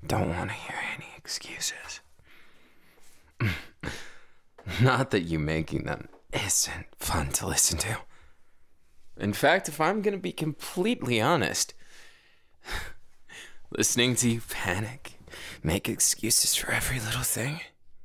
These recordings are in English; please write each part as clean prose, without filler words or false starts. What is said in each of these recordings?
don't want to hear any excuses. Not that you making them isn't fun to listen to. In fact, if I'm gonna be completely honest, listening to you panic, make excuses for every little thing,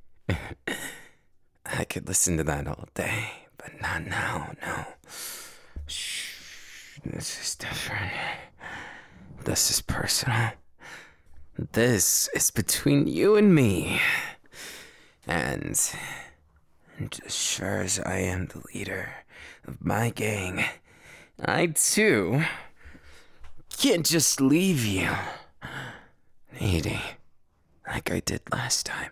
I could listen to that all day, but not now, no. Shh, this is different. This is personal. This is between you and me. And as sure as I am the leader of my gang, I too can't just leave you needy like I did last time.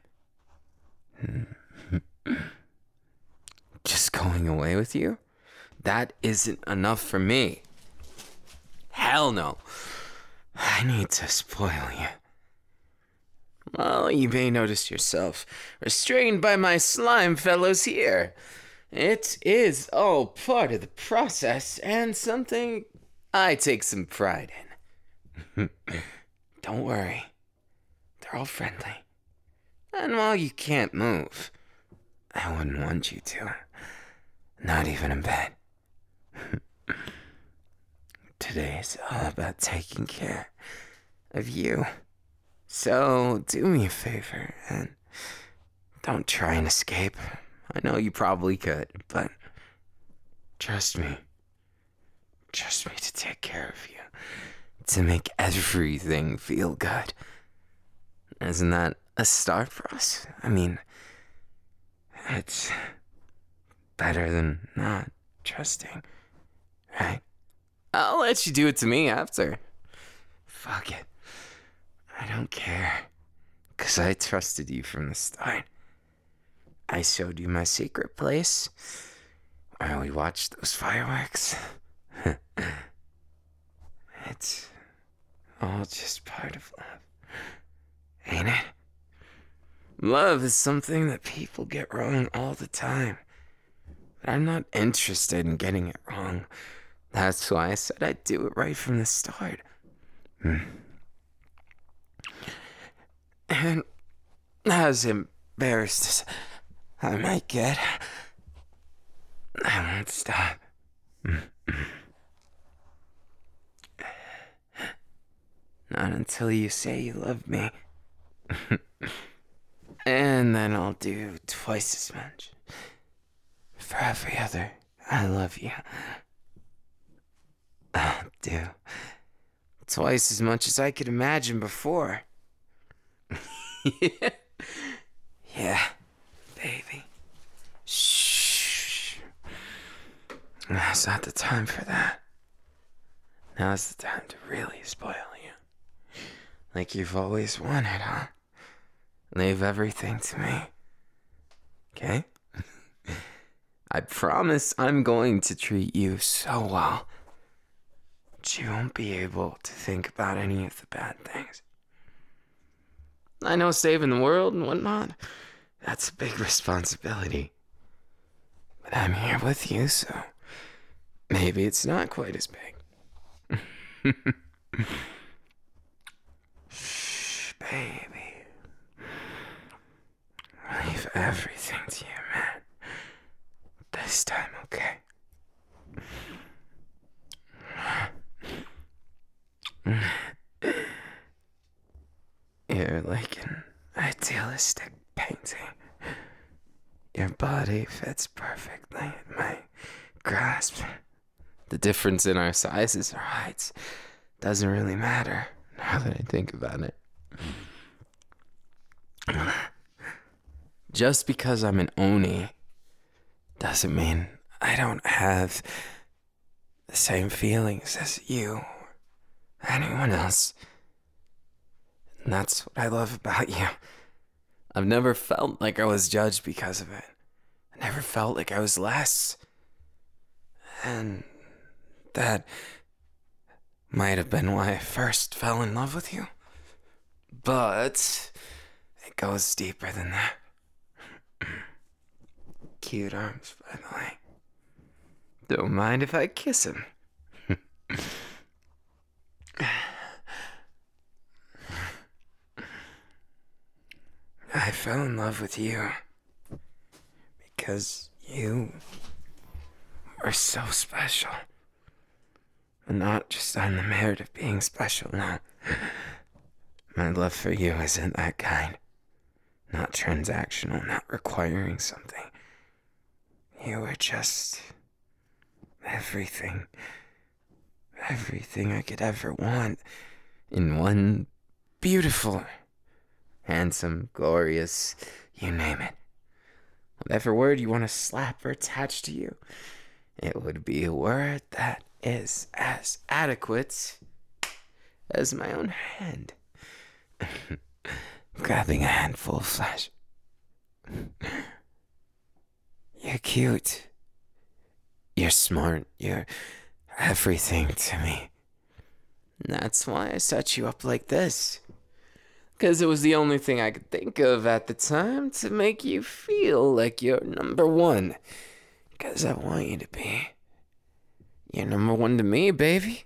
Just going away with you? That isn't enough for me. Hell no. I need to spoil you. Well, you may notice yourself restrained by my slime fellows here. It is all part of the process and something I take some pride in. Don't worry. They're all friendly. And while you can't move, I wouldn't want you to. Not even in bed. Today's all about taking care of you. So do me a favor and don't try and escape. I know you probably could, but trust me. Trust me to take care of you. To make everything feel good. Isn't that a start for us? I mean, it's better than not trusting, right? I'll let you do it to me after. Fuck it. I don't care. 'Cause I trusted you from the start. I showed you my secret place where we watched those fireworks. It's all just part of love, ain't it? Love is something that people get wrong all the time. But I'm not interested in getting it wrong. That's why I said I'd do it right from the start. And as embarrassed as I might get, I won't stop. Not until you say you love me. And then I'll do twice as much. For every other I love you. I'll do twice as much as I could imagine before. Yeah, baby. Shh. Now's not the time for that. Now's the time to really spoil you. Like you've always wanted, huh? Leave everything to me. Okay? I promise I'm going to treat you so well that you won't be able to think about any of the bad things. I know saving the world and whatnot, that's a big responsibility. But I'm here with you, so maybe it's not quite as big. Shh, baby. Leave everything to you, man. This time, okay? You're like an idealistic painting. Your body fits perfectly in my grasp. The difference in our sizes or heights doesn't really matter now that I think about it. Just because I'm an Oni doesn't mean I don't have the same feelings as you or anyone else. And that's what I love about you. I've never felt like I was judged because of it. I never felt like I was less. And that might have been why I first fell in love with you. But it goes deeper than that. Cute arms, by the way. Don't mind if I kiss him. fell in love with you because you are so special. And not just on the merit of being special, no. My love for you isn't that kind. Not transactional, not requiring something. You are just everything. Everything I could ever want in one beautiful, handsome, glorious, you name it. Whatever word you want to slap or attach to you, it would be a word that is as adequate as my own hand. Grabbing a handful of flesh. You're cute. You're smart. You're everything to me. And that's why I set you up like this. Because it was the only thing I could think of at the time to make you feel like you're number one. Because I want you to be. You're number one to me, baby.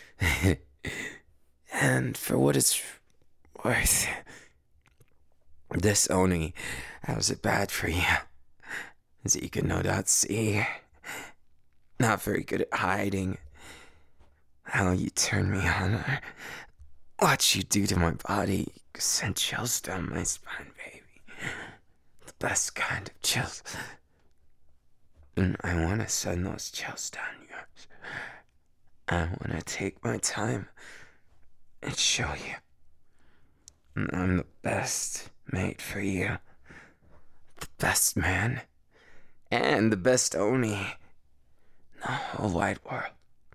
And for what it's worth, this Oni, how's it bad for you? As you can no doubt see, not very good at hiding. How you turn me on, or what you do to my body send chills down my spine, baby. The best kind of chills. And I want to send those chills down yours. I want to take my time and show you. And I'm the best mate for you. The best man. And the best Oni in the whole wide world.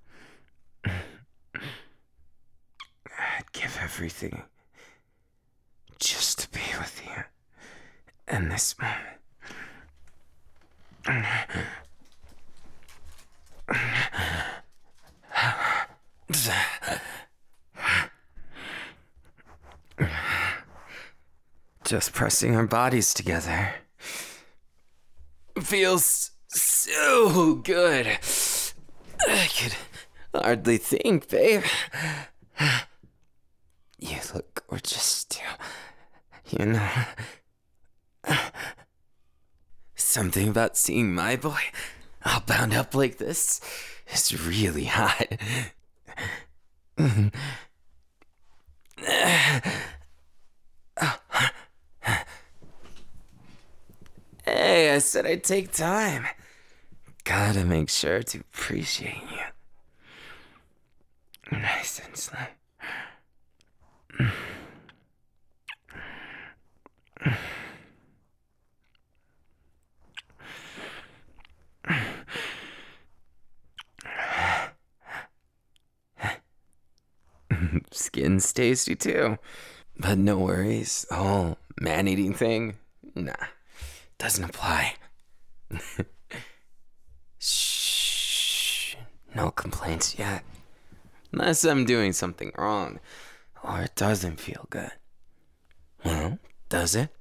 I'd give everything just to be with you in this moment. Just pressing our bodies together feels so good. I could hardly think, babe. You look gorgeous too. You know, something about seeing my boy all bound up like this is really hot. Hey, I said I'd take time. Gotta make sure to appreciate you. Nice and slow. Skin's tasty too. But no worries, the whole man-eating thing, nah, doesn't apply. Shh, no complaints yet. Unless I'm doing something wrong, or it doesn't feel good. Well, does it?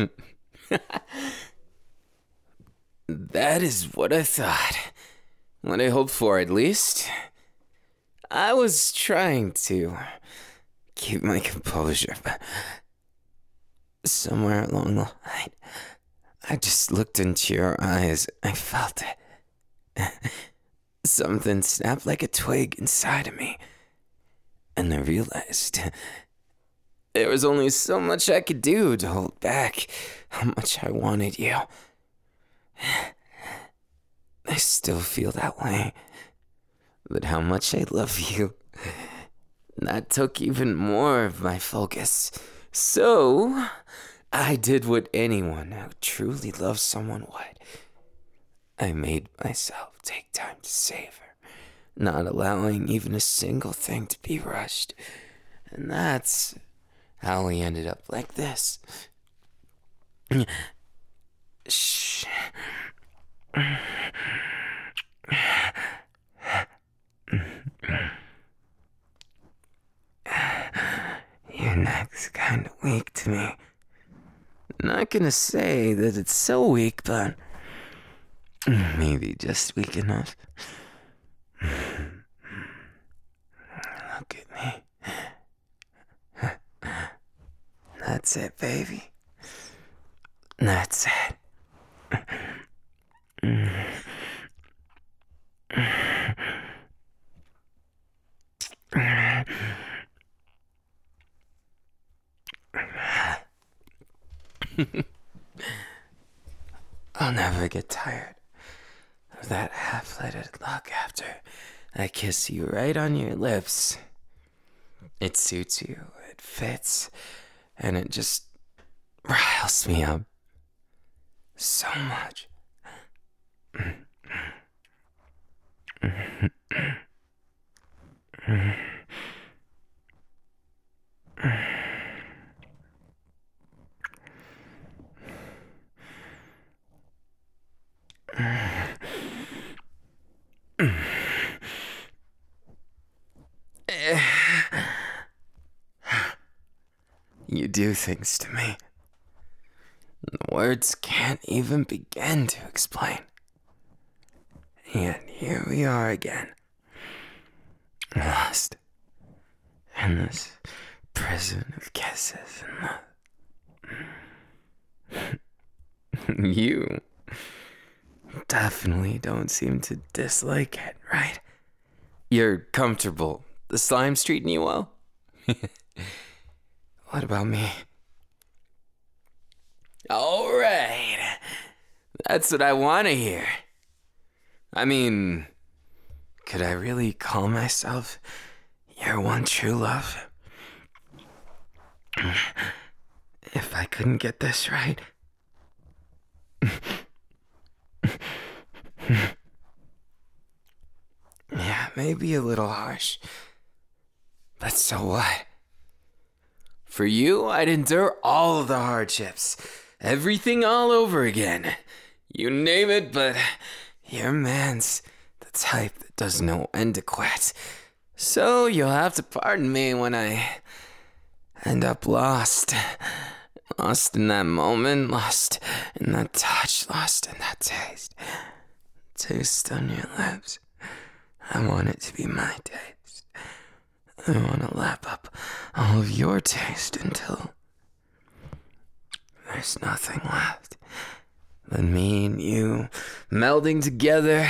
That is what I thought. What I hoped for, at least. I was trying to keep my composure, but somewhere along the line, I just looked into your eyes. I felt it. Something snapped like a twig inside of me. And I realized there was only so much I could do to hold back how much I wanted you. I still feel that way. But how much I love you, that took even more of my focus. So, I did what anyone who truly loves someone would. I made myself take time to savor, not allowing even a single thing to be rushed. And that's how we ended up like this. Shh. Your neck's kind of weak to me. Not gonna say that it's so weak, but maybe just weak enough. Look at me. That's it, baby. That's it. I'll never get tired of that half-lighted look after I kiss you right on your lips. It suits you, it fits, and it just riles me up so much. You do things to me. Words can't even begin to explain. And here we are again. Lost in this prison of kisses and love. You definitely don't seem to dislike it, right? You're comfortable. The slime's treating you well? What about me? All right. That's what I want to hear. I mean, could I really call myself your one true love? If I couldn't get this right. Yeah, maybe a little harsh. But so what? For you, I'd endure all of the hardships. Everything all over again. You name it, but your man's the type that doesn't know when to quit. So you'll have to pardon me when I end up lost. Lost in that moment, lost in that touch, lost in that taste. Taste on your lips. I want it to be my taste. I want to lap up all of your taste until there's nothing left but me and you melding together.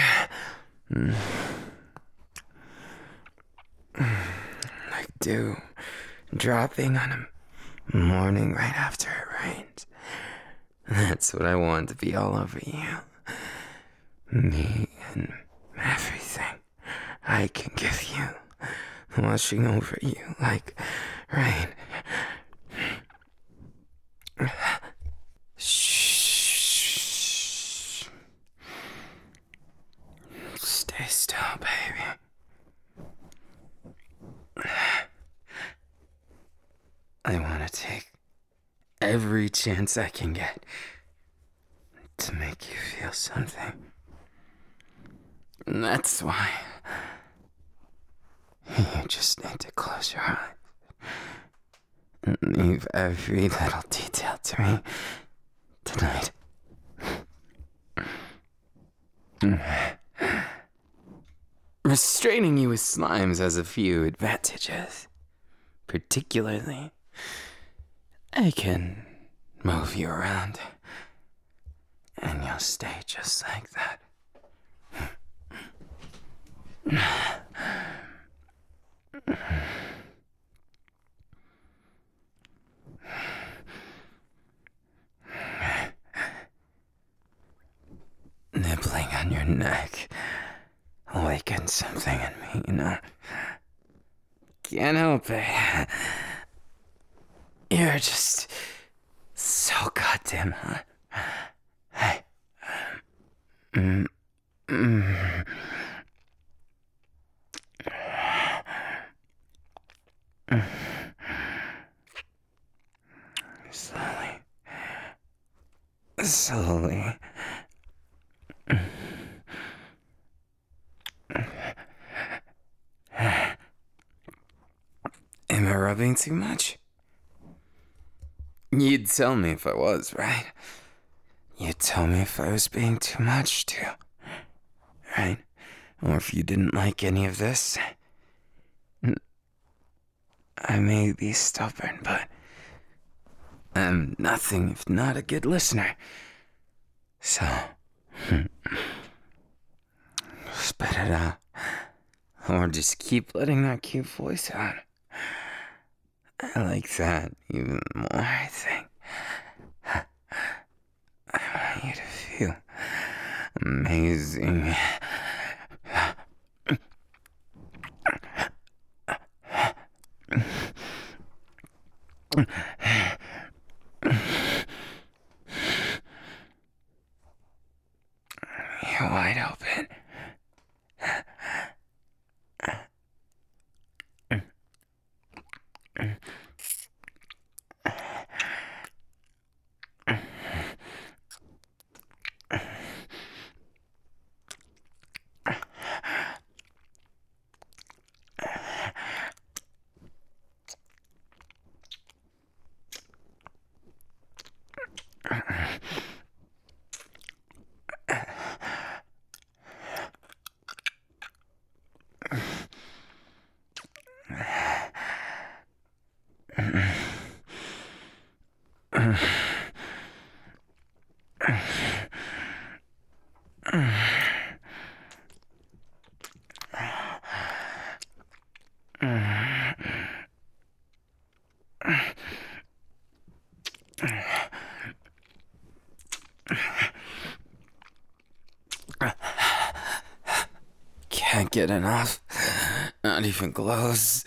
Like dew dropping on a morning right after it rains. That's what I want to be all over you. Me and everything I can give you. Washing over you like rain. Shh. Stay still, baby. I want to take every chance I can get to make you feel something. And that's why you just need to close your eyes and leave every little detail to me tonight. Restraining you with slimes has a few advantages. Particularly, I can move you around and you'll stay just like that. Nibbling on your neck awakens something in me, you know. Can't help it. You're just so goddamn hot. Hey. Slowly. Am I rubbing too much? You'd tell me if I was, right? You'd tell me if I was being too much, too. Right? Or if you didn't like any of this. I may be stubborn, but I'm nothing if not a good listener. So, spit it out. Or just keep letting that cute voice out. I like that even more, I think. I want you to feel amazing. You're wide open. Can't get enough. Not even close.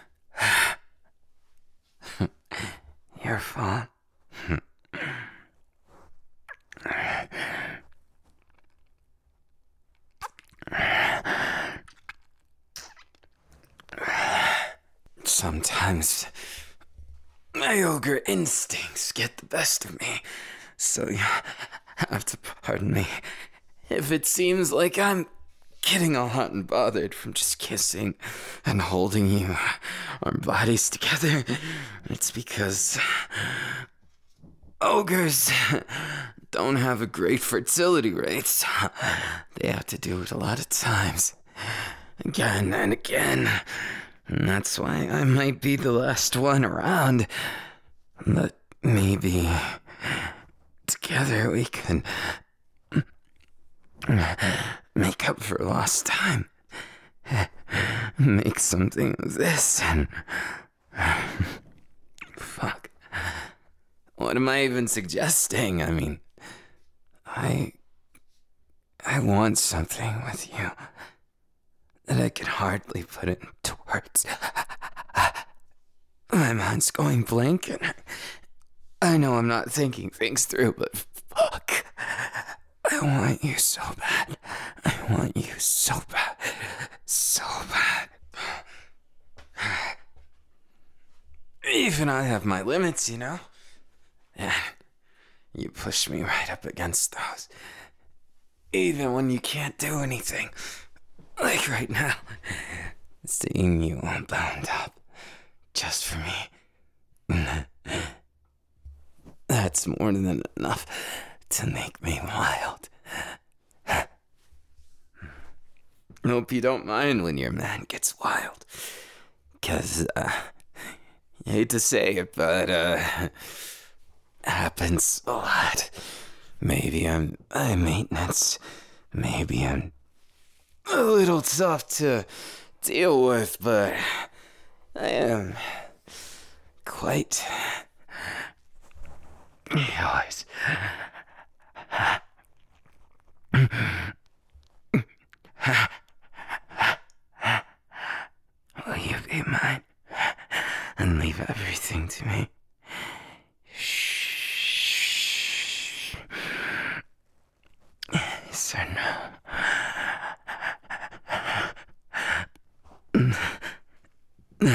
Your fault. Sometimes my ogre instincts get the best of me, so you have to pardon me if it seems like I'm getting all hot and bothered from just kissing and holding you, our bodies together. It's because ogres don't have a great fertility rate. They have to do it a lot of times, again and again. And that's why I might be the last one around. But maybe together we can make up for lost time. Make something of this and... Fuck. What am I even suggesting? I mean, I want something with you that I can hardly put into words. My mind's going blank and I know I'm not thinking things through, but fuck. I want you so bad. I want you so bad. So bad. Even I have my limits, you know? Yeah. You push me right up against those. Even when you can't do anything. Like right now. Seeing you all bound up. Just for me. That's more than enough to make me wild. Hope you don't mind when your man gets wild. 'Cause, you hate to say it, but, happens a lot. Maybe I'm high maintenance. Maybe I'm a little tough to deal with, but I am quite yours. Will you be mine and leave everything to me? Shh. Yes or no?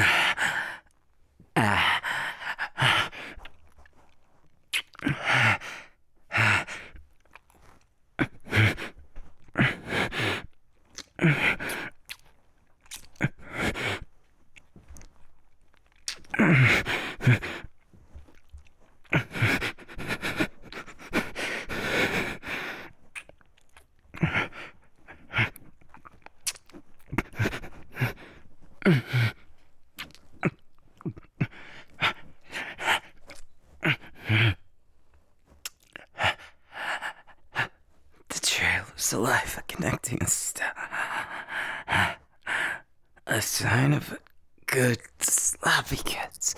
a sign of a good sloppy kiss.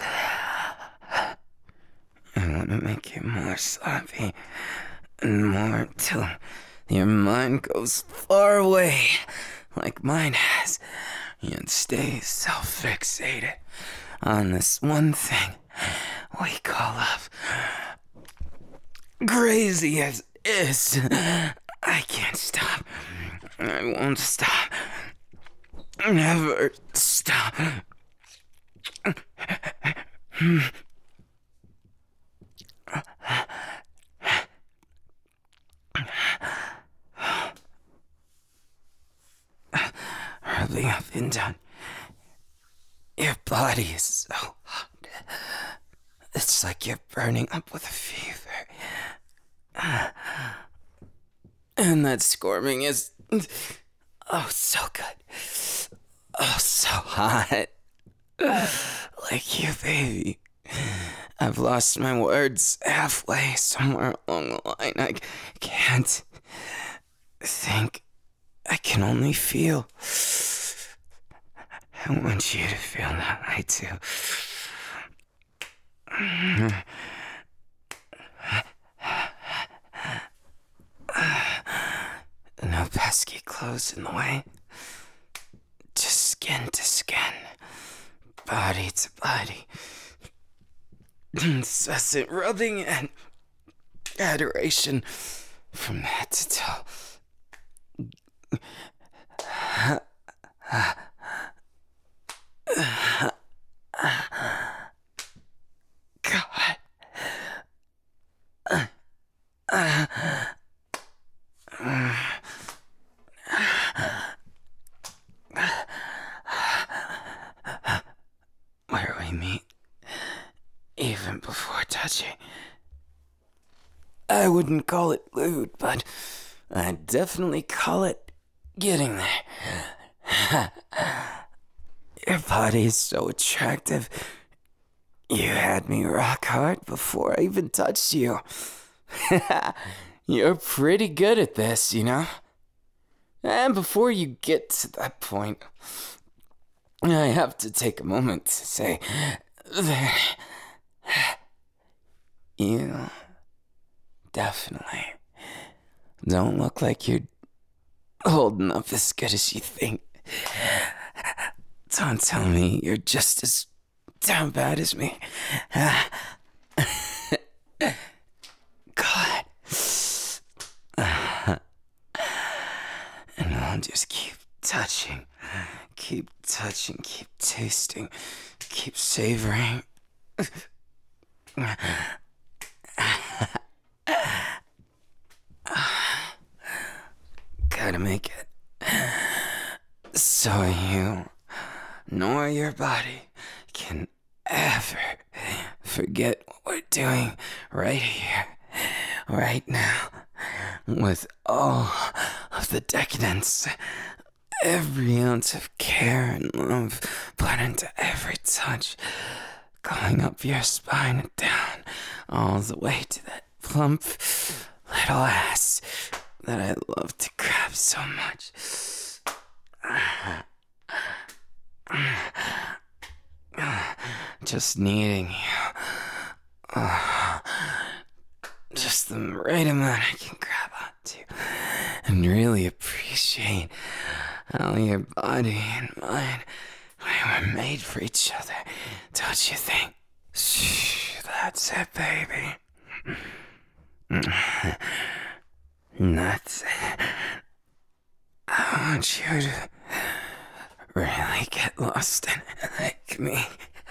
I want to make you more sloppy and more till your mind goes far away, like mine has, and stays so fixated on this one thing we call love. Crazy as it is, I can't stop. I won't stop. Never stop. Rubbing up and down. Your body is so hot. It's like you're burning up with a fever. And that squirming is, oh, so good. Oh, so hot. Like you, baby. I've lost my words halfway somewhere along the line. I can't think. I can only feel. I want you to feel that way too. No pesky clothes in the way. Just skin to skin. Body to body. Incessant rubbing and adoration from head to toe. God. Where we meet, even before touching. I wouldn't call it lewd, but I'd definitely call it getting there. Your body is so attractive. You had me rock hard before I even touched you. You're pretty good at this, you know? And before you get to that point, I have to take a moment to say that you definitely don't look like you're holding up as good as you think. Don't tell me you're just as damn bad as me. God. And I'll just keep touching, keep tasting, keep savoring. Gotta make it so you nor your body can ever forget what we're doing right here, right now, with all of the decadence, every ounce of care and love put into every touch, going up your spine and down, all the way to that plump little ass that I love to grab so much. Just needing you. Just the right amount I can grab onto and really appreciate how your body and mine, we were made for each other, don't you think? Shh, that's it, baby. That's it. I want you to really get lost in it like me.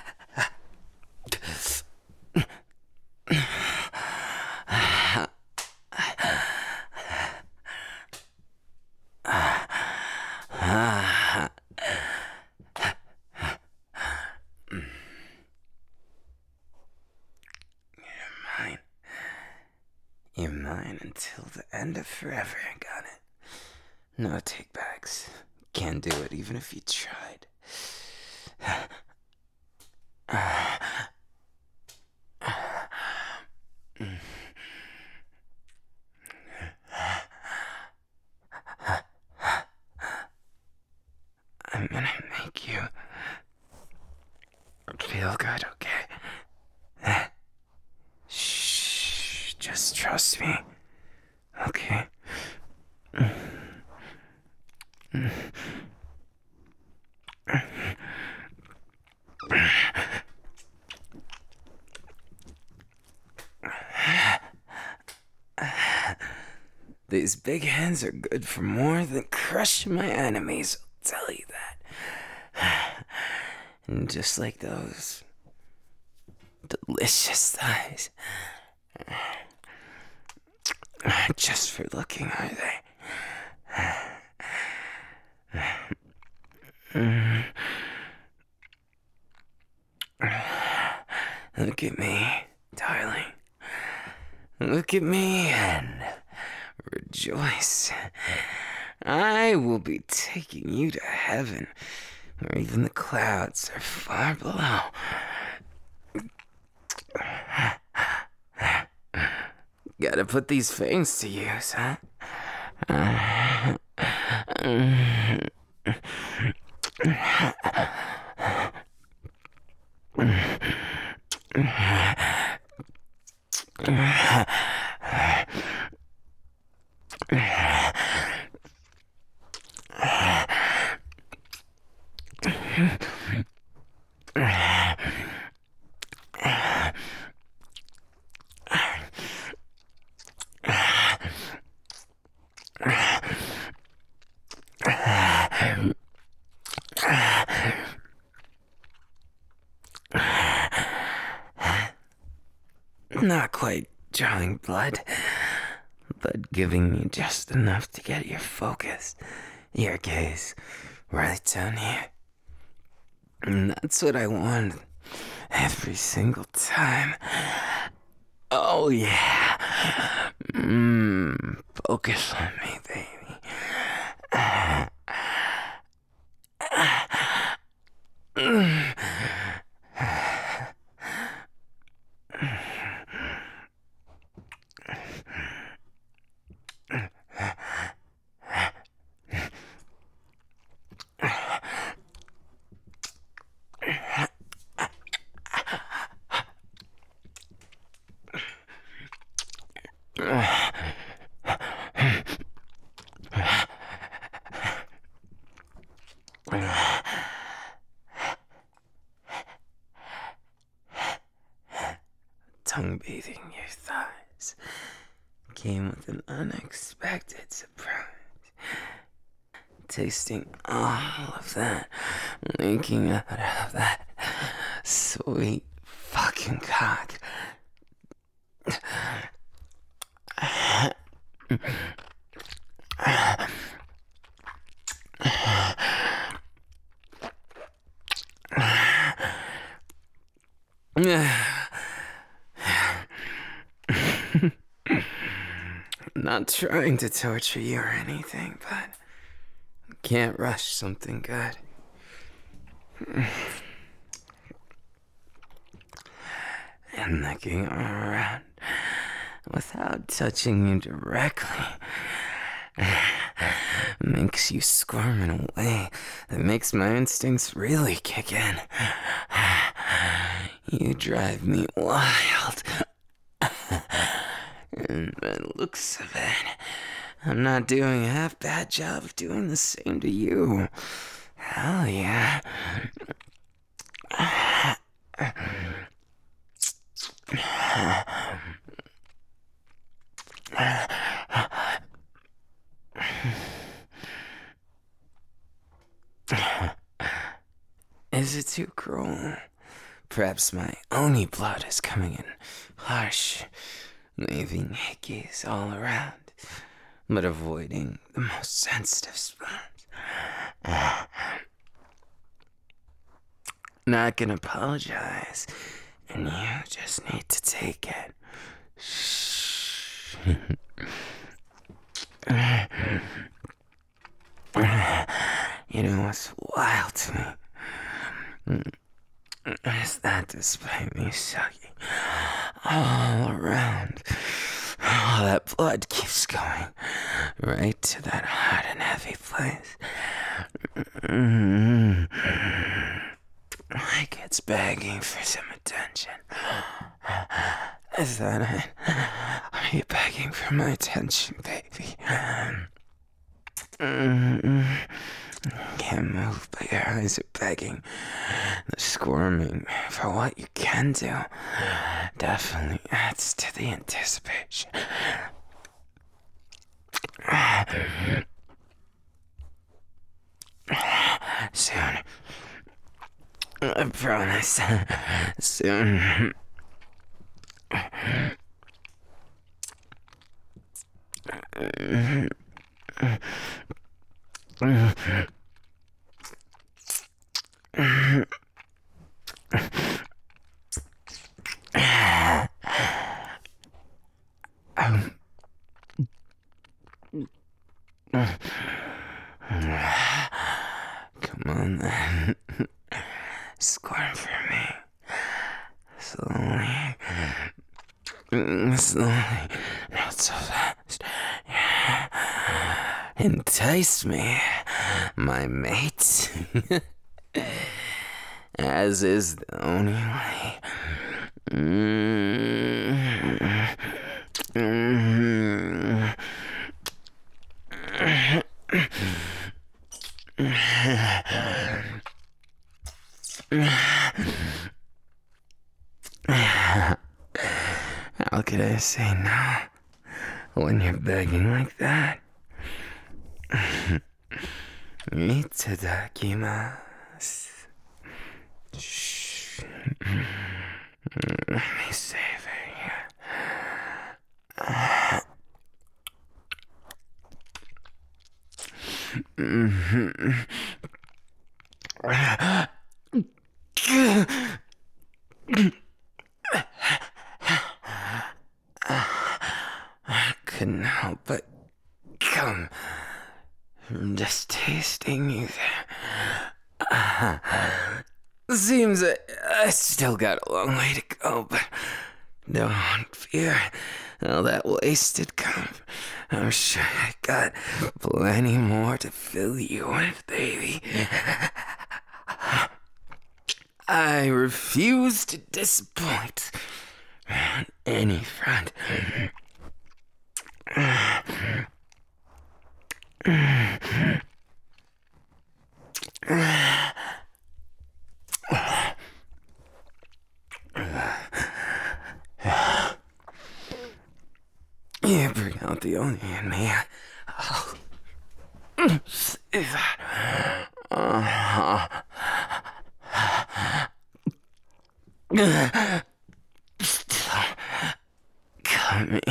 You're mine until the end of forever, I got it. No take backs. Can't do it even if you tried. I'm gonna make you feel good, okay? Shh, just trust me, okay? These big hands are good for more than crushing my enemies, I'll tell you that. And just like those delicious thighs. Just for looking, are they? Look at me, darling. Look at me and rejoice. I will be taking you to heaven, where even the clouds are far below. Gotta put these fangs to use, huh? Not quite drawing blood, but giving you just enough to get your focus, your gaze, right down here. And that's what I want every single time. Oh yeah. Focus on me, baby. Tongue bathing your thighs came with an unexpected surprise. Tasting all of that, leaking out of that sweet fucking cock. Not trying to torture you or anything, but can't rush something good. And looking around without touching you directly makes you squirm in a way that makes my instincts really kick in. You drive me wild. And by the looks of it, I'm not doing a half bad job of doing the same to you. Hell yeah. Is it too cruel? Perhaps my Oni blood is coming in harsh, leaving hickeys all around, but avoiding the most sensitive spots. Not gonna apologize, and you just need to take it. Shh. You know what's wild to me? Is that despite me sucking all around, all that blood keeps going right to that hot and heavy place. Like it's begging for some attention. Is that it? Are you begging for my attention, baby? Can't move, but your eyes are begging. The squirming for what you can do definitely adds to the anticipation. Soon. I promise. Soon. Come on then. Squirm for me. Slowly. Slowly. Not so fast. Entice me, my mate. As is the only way. How could I say no when you're begging like that? Itadakimasu. Shh. Let me savor you. I couldn't help but come from just tasting you there. Seems I still got a long way to go, but don't fear all that wasted cum. I'm sure I got plenty more to fill you with, baby. I refuse to disappoint on any front. You bring out the only in me. Oh. See that? Still got me.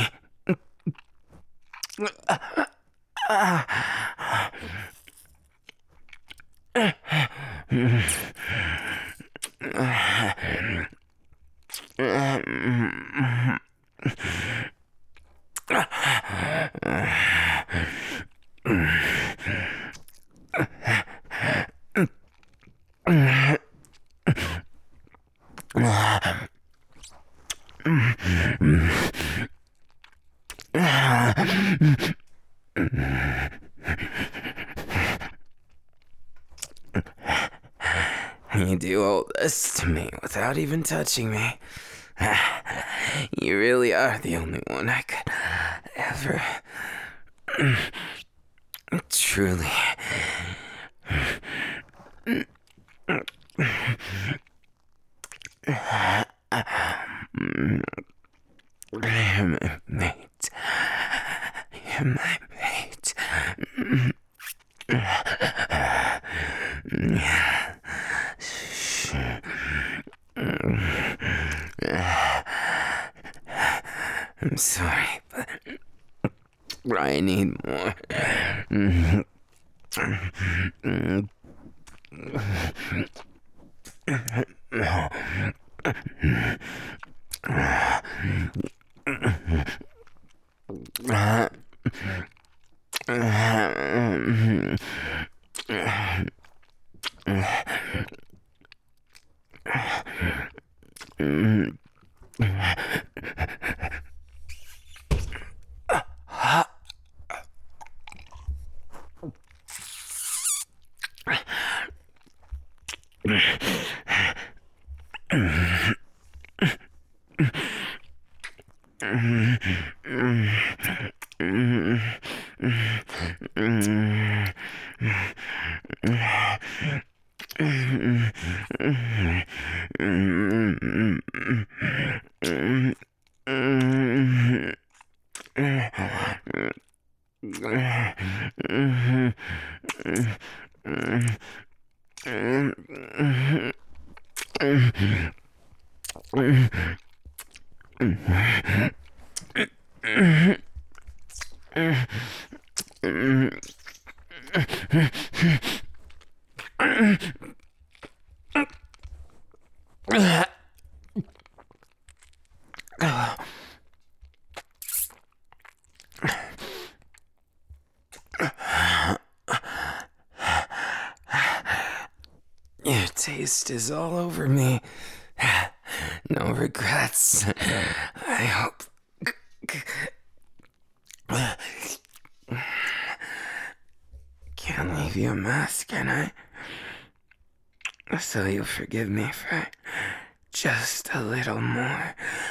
You do all this to me without even touching me. You really are the only one I could ever truly you're my mate. You're my mate. I'm sorry, but I need more. Your taste is all over me. No regrets. I hope. Can't leave you a mess, can I? So you'll forgive me for just a little more.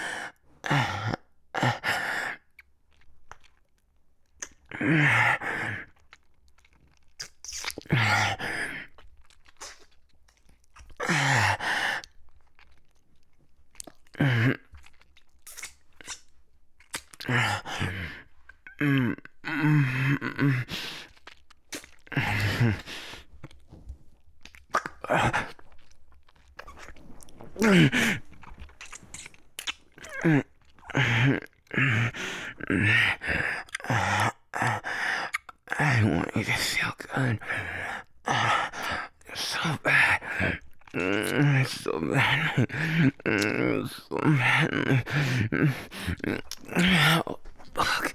I want you to feel good. So bad. So bad. So bad. Oh, fuck.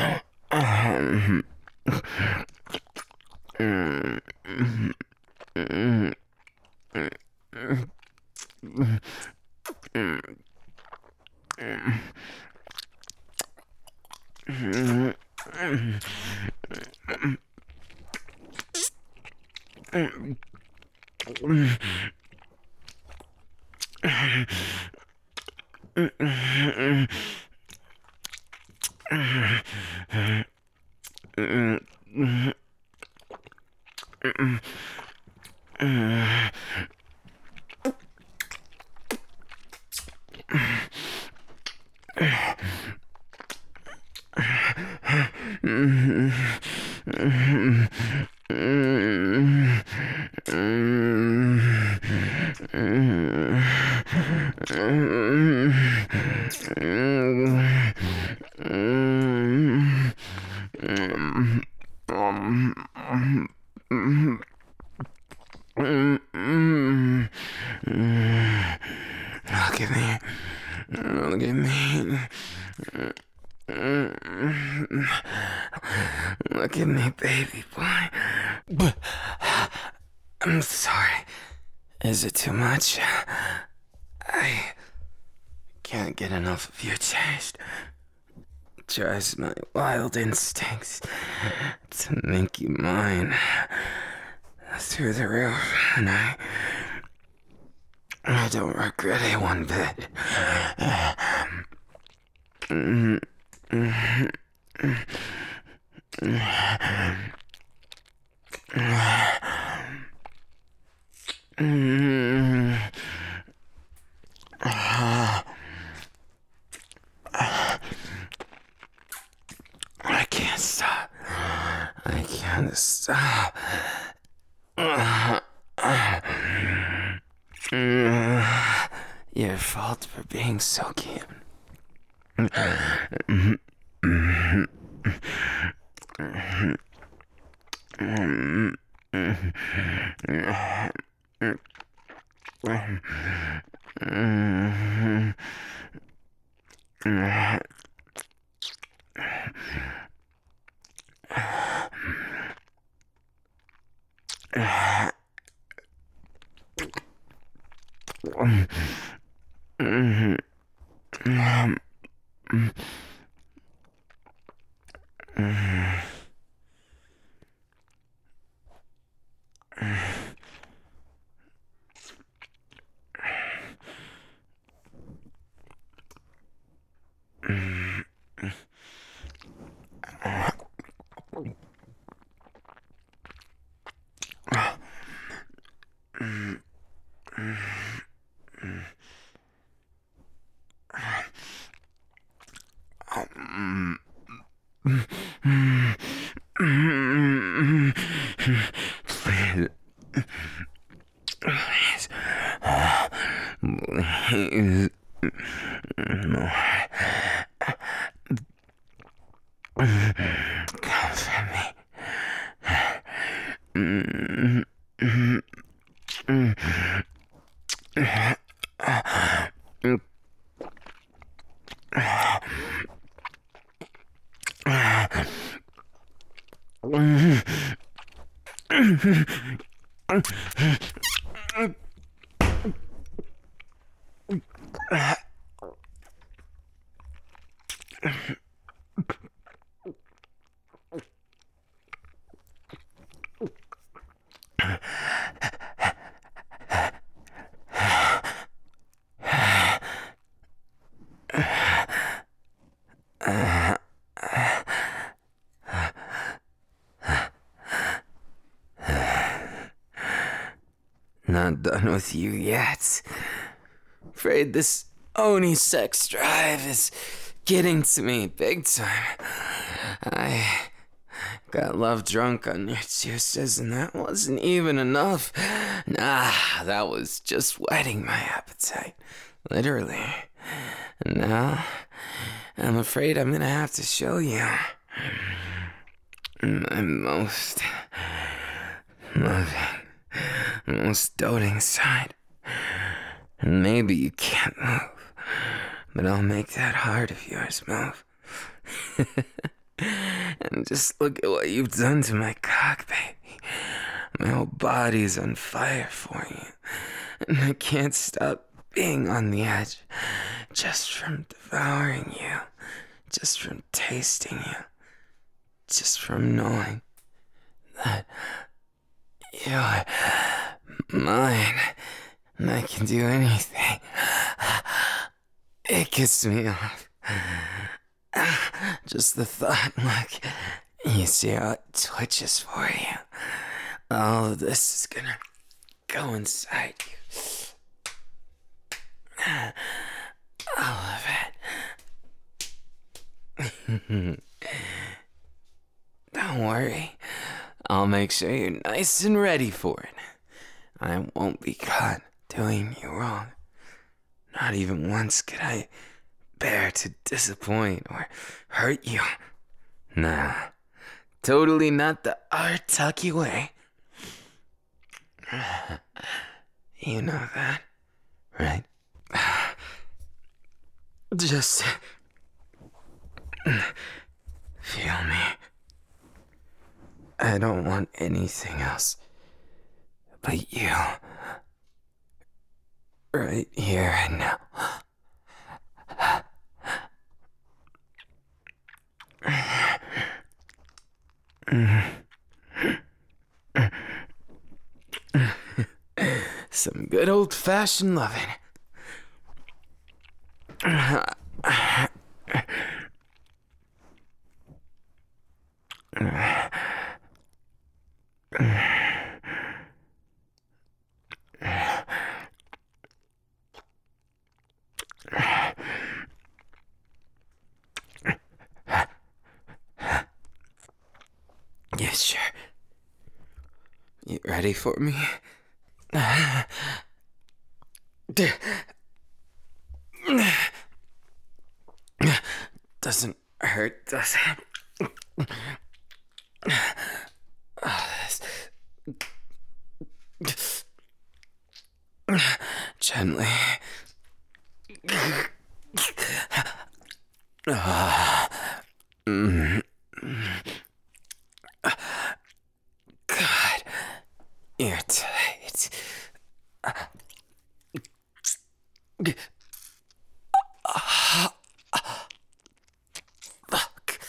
Look at me. Look at me. Look at me, baby boy. I'm sorry. Is it too much? I can't get enough of your taste. It drives my wild instincts to make you mine through the roof, and I don't regret it one bit. I can't stop. I can't stop. Your fault for being so cute. Please. Please. No. Comfort me. Not done with you yet. Afraid this Oni sex drive is getting to me big time. I got love drunk on your juices, and that wasn't even enough. Nah, that was just whetting my appetite. Literally. And now, I'm afraid I'm gonna have to show you my most loving, most doting side. And maybe you can't move, but I'll make that heart of yours move. And just look at what you've done to my cock, baby. My whole body's on fire for you, and I can't stop being on the edge just from devouring you, just from tasting you, just from knowing that you're mine, and I can do anything. It gets me off. Just the thought, look, you see how it twitches for you. All of this is gonna go inside you. All of it. Don't worry. I'll make sure you're nice and ready for it. I won't be caught doing you wrong. Not even once could I bear to disappoint or hurt you. Nah, totally not the Artaki way. You know that, right? Just feel me. I don't want anything else but you. Right here and now. Some good old-fashioned loving. Yeah, sure. You ready for me? Doesn't hurt, does it? Gently. God, you're tight. Fuck.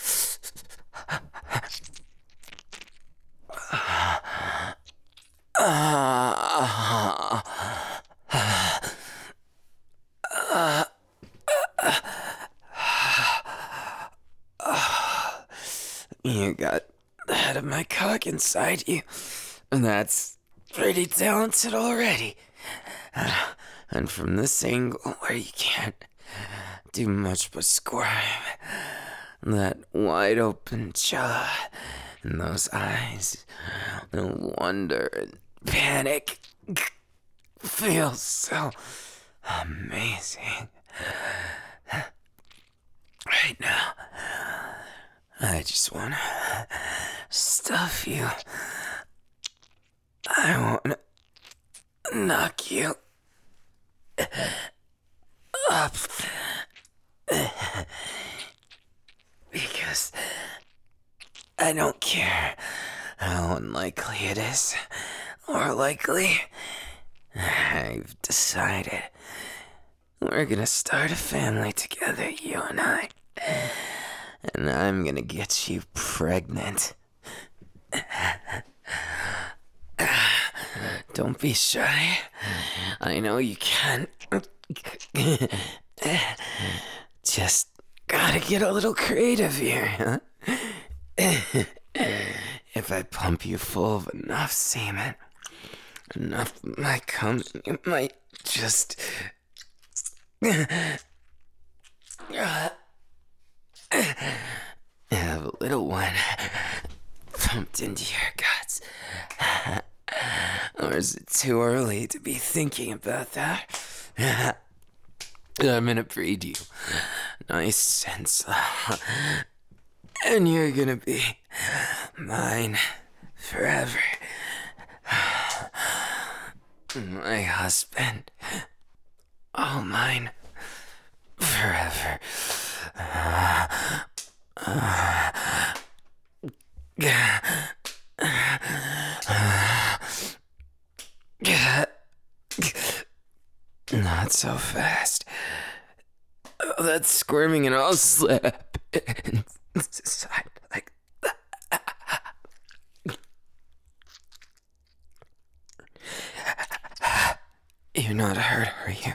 You got the head of my cock inside you, and that's pretty talented already. And from this angle where you can't do much but squirm, that wide open jaw and those eyes, the wonder and panic feels so amazing. Right now, I just wanna stuff you. I wanna knock you up. Because I don't care how unlikely it is, or likely. I've decided we're gonna start a family together, you and I. And I'm gonna get you pregnant. Don't be shy. I know you can. Just gotta get a little creative here, huh? If I pump you full of enough semen, enough might come, you might just have a little one pumped into your guts. Or is it too early to be thinking about that? I'm gonna breed you nice and slow, and you're gonna be mine forever. My husband, all mine forever. Not so fast. Oh, that squirming and I'll slip inside like that. You're not hurt, are you?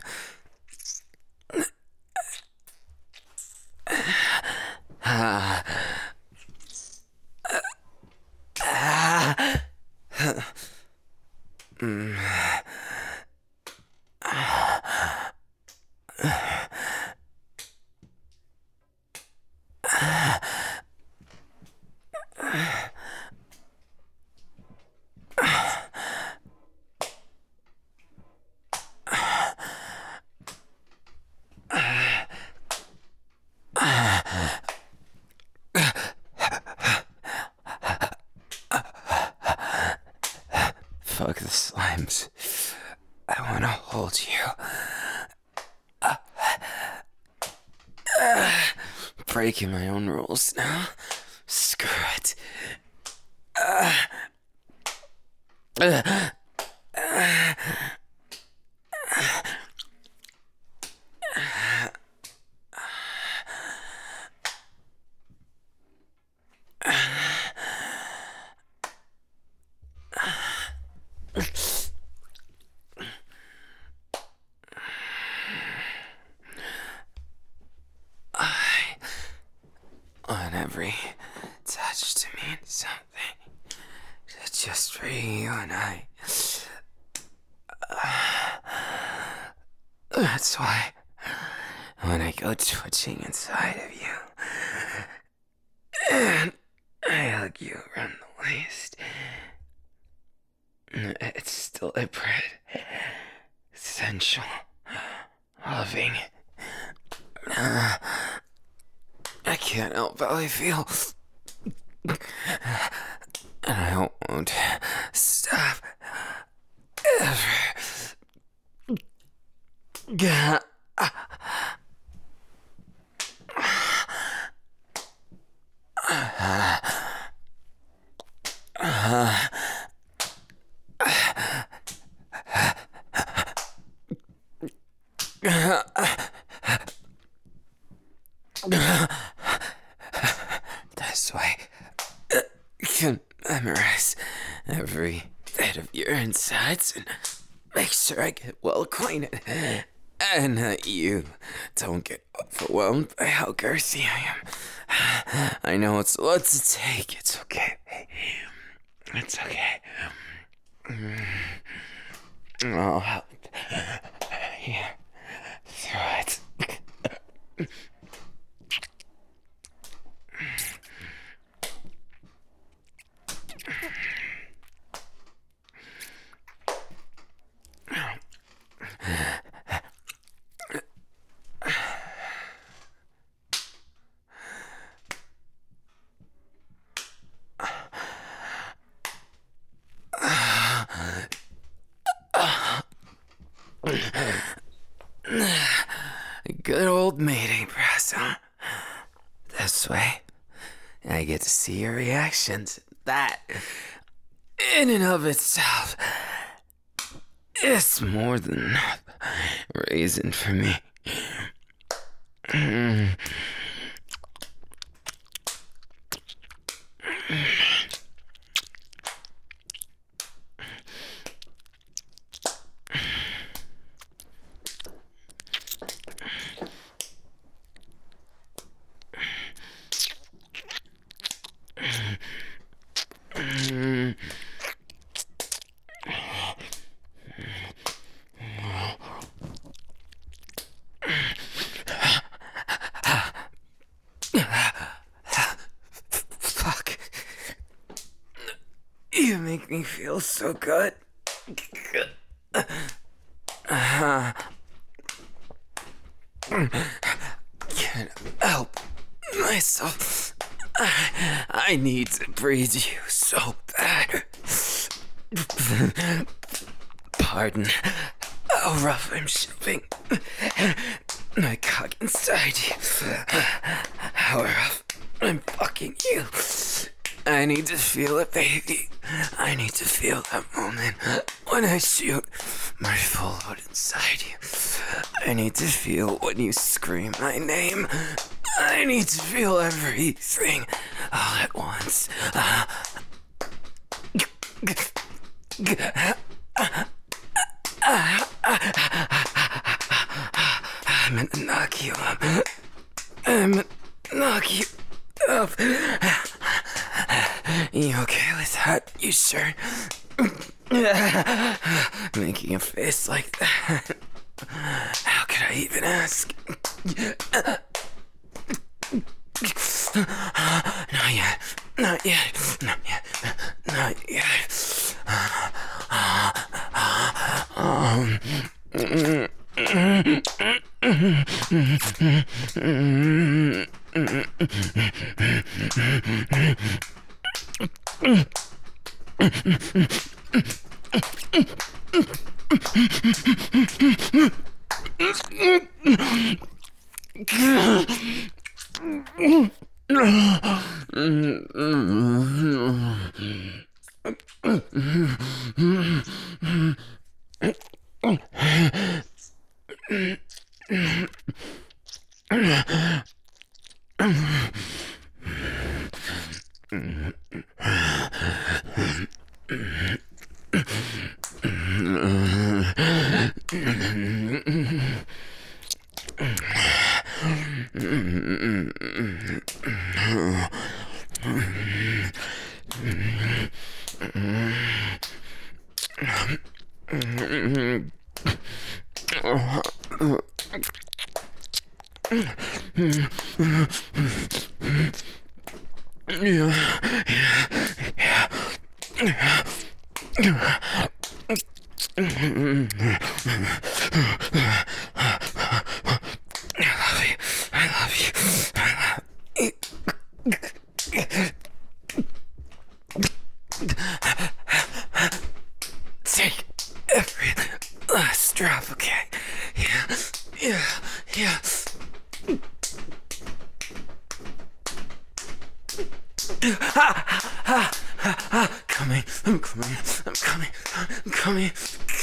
Fuck the slimes. I wanna hold you. Breaking my own rules now. Screw it. On every touch to mean something. Just for you and I. That's why when I go twitching inside of you and I hug you around the waist, it's still a sensual, loving. I can't help how I feel. And I won't stop ever. That's why I can memorize every bit of your insides and make sure I get well acquainted. And that you don't get overwhelmed by how girthy I am. I know it's a lot to take. It's okay. It's okay. I'll help Here, throw it. Good old mating press, huh? This way, I get to see your reactions. That, in and of itself, is more than enough reason for me. Fuck. You make me feel so good. Can't help myself. I need to breathe you so bad. Pardon how rough I'm shoving my cock inside you. How rough I'm fucking you. I need to feel it, baby. I need to feel that moment when I shoot my full load inside you. I need to feel when you scream my name. I need to feel everything all at once. I'm gonna knock you up. I'm gonna knock you up. You okay with that? You sure? Making a face like that. How could I even ask? Not yet. Not yet. Not yet. Not yet. Take every last drop, okay? Yeah. Coming. I'm coming.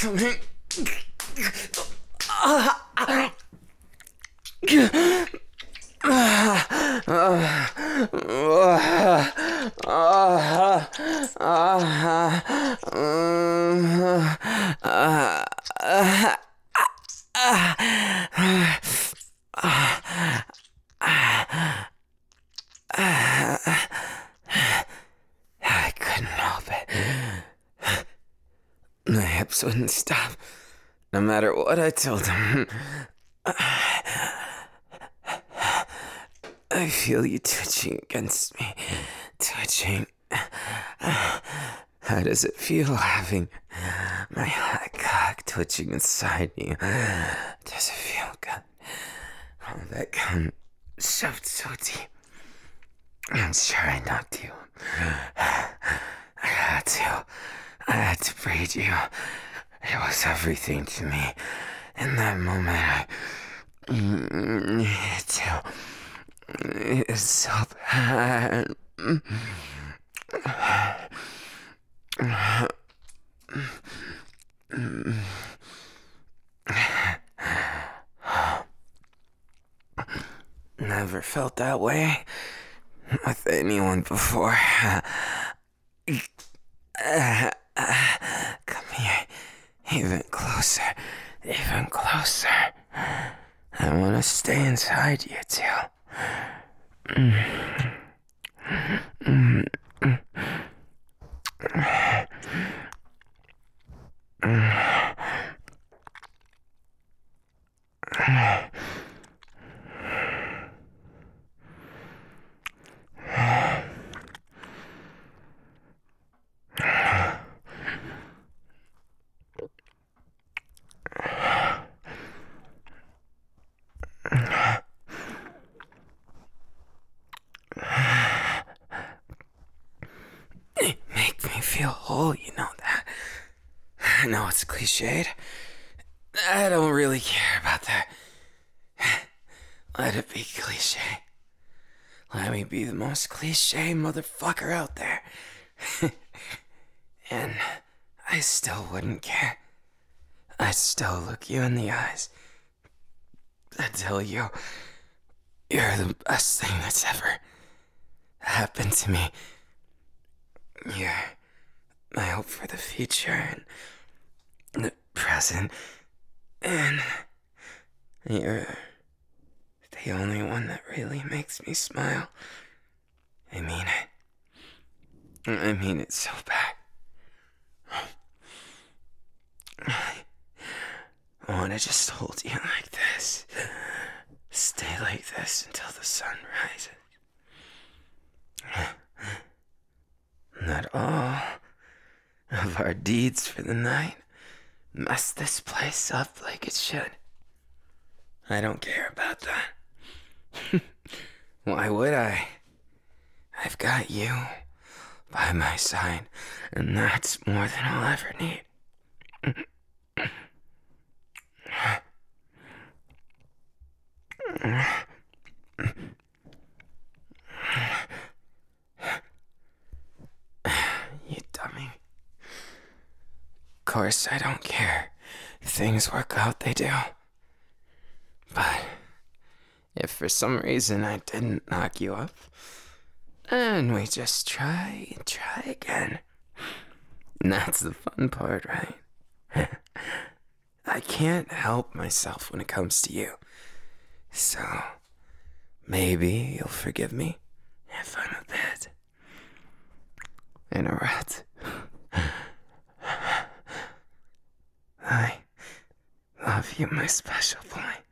I couldn't help it. My hips wouldn't stop. No matter what I told him, I feel you twitching against me. Twitching. How does it feel having my hot cock twitching inside you? Does it feel good? Oh, that cum shoved so deep. I'm sure I knocked you. I had to breed you. It was everything to me. In that moment, it's so bad. Never felt that way with anyone before. Come here. Even closer. Even closer. I want to stay inside you, too. Make me feel whole, you know that. I know it's cliched. I don't really care about that. Let it be cliche. Let me be the most cliche motherfucker out there. And I still wouldn't care. I'd still look you in the eyes. I'd tell you you're the best thing that's ever happened to me. You're my hope for the future and the present. And you're the only one that really makes me smile. I mean it. I mean it so bad. I want to just hold you like this. Stay like this until the sun rises. Not all of our deeds for the night mess this place up like it should. I don't care about that. Why would I? I've got you by my side, and that's more than I'll ever need. You dummy. Of course, I don't care. If things work out, they do. But if for some reason I didn't knock you up, and we just try again. And that's the fun part, right? I can't help myself when it comes to you. So, maybe you'll forgive me if I'm a bit in a rut. I love you, my special boy.